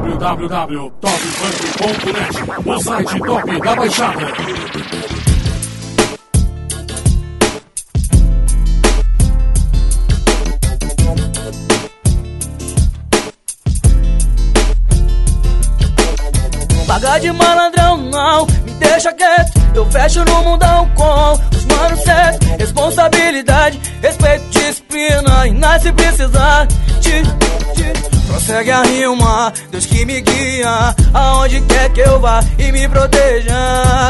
www.topfunk.net, o site top da Baixada. Pagar de malandrão não, me deixa quieto. Eu fecho no mundão com os manos certos. Responsabilidade, respeito, disciplina. E nada se precisar prossegue a rima, Deus que me guia aonde quer que eu vá e me proteja.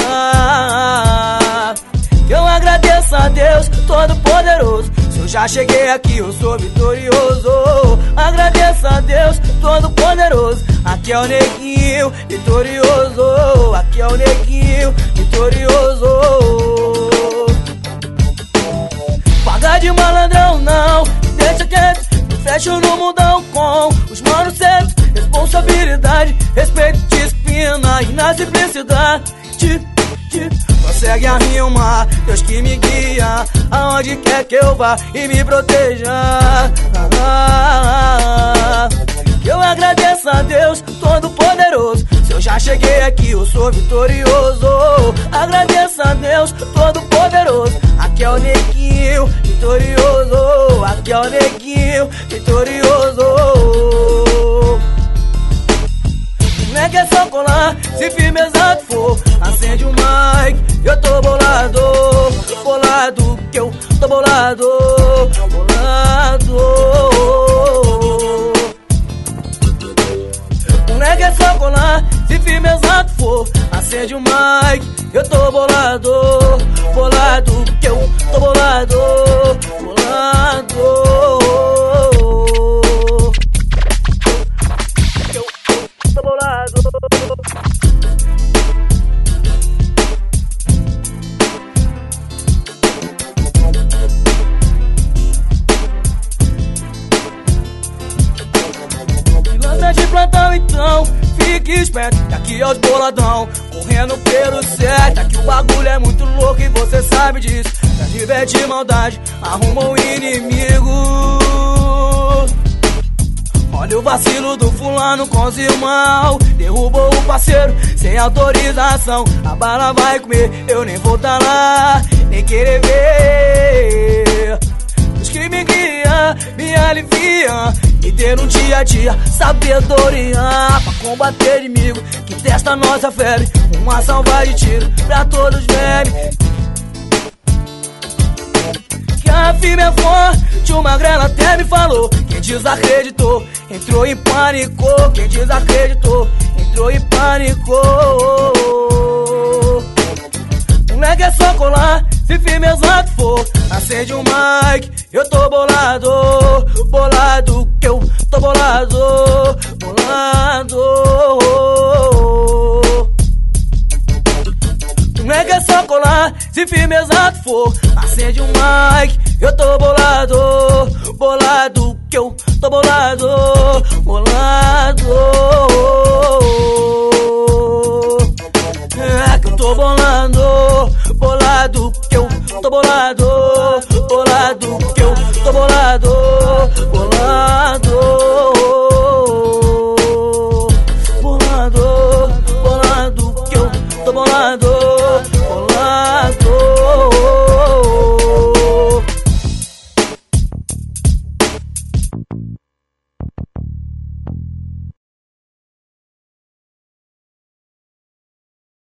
Eu agradeço a Deus Todo-Poderoso. Se eu já cheguei aqui, eu sou vitorioso. Agradeço a Deus Todo-Poderoso. Aqui é o neguinho vitorioso. Aqui é o neguinho vitorioso. Pagar de malandrão não, deixa quieto. Fecho no mundão com os manos certos. Responsabilidade, respeito, disciplina. E na simplicidade prossegue a rima, Deus que me guia aonde quer que eu vá e me proteja. Eu agradeço a Deus Todo-Poderoso. Se eu já cheguei aqui, eu sou vitorioso. Agradeço a Deus Todo-Poderoso. Aqui é o neguinho vitorioso. Aqui é o neguinho vitorioso. Não é que é só colar, se firme exato for. Acende o mic, eu tô bolado. Bolado, que eu tô bolado. Bolado. Não é que é só colar, se firme exato for. Acende o mic, eu tô bolado. Bolado, que eu tô bolado. Bolado. Que eu tô bolado. De plantão então, fique esperto. Daqui aos boladão, correndo pelo certo. Aqui o bagulho é muito louco e você sabe disso. Pra divertir maldade, arruma um inimigo. Olha o vacilo do fulano com os irmãos. Derrubou o parceiro sem autorização. A bala vai comer, eu nem vou tá lá, nem querer ver. Os que me guiam, me aliviam. E ter um dia a dia sabedoria pra combater inimigo que testa nossa febre. Uma salva de tiro pra todos verem que a firme é forte. O magrelo até me falou. Quem desacreditou entrou em pânico. Quem desacreditou entrou em pânico. Não é que é só colar, se firme exato for. Acende um mic, eu tô bolado. Bolado, que eu tô bolado. Bolado. Não é que é só colar, se firme exato for. Acende um mic, eu tô bolado. Bolado, que eu tô bolado.